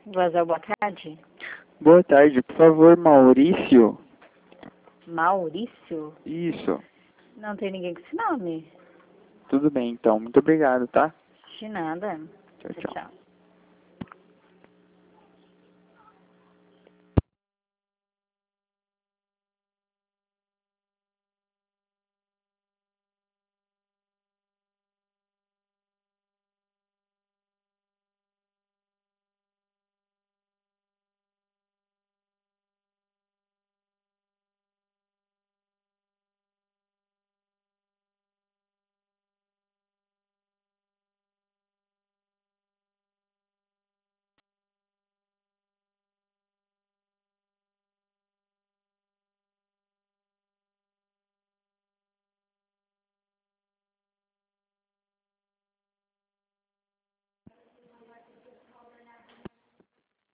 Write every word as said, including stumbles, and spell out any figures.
Vazar, boa tarde. Boa tarde, por favor, Maurício. Maurício? Isso. Não tem ninguém com esse nome. Tudo bem, então. Muito obrigado, tá? De nada. Tchau, tchau. Tchau.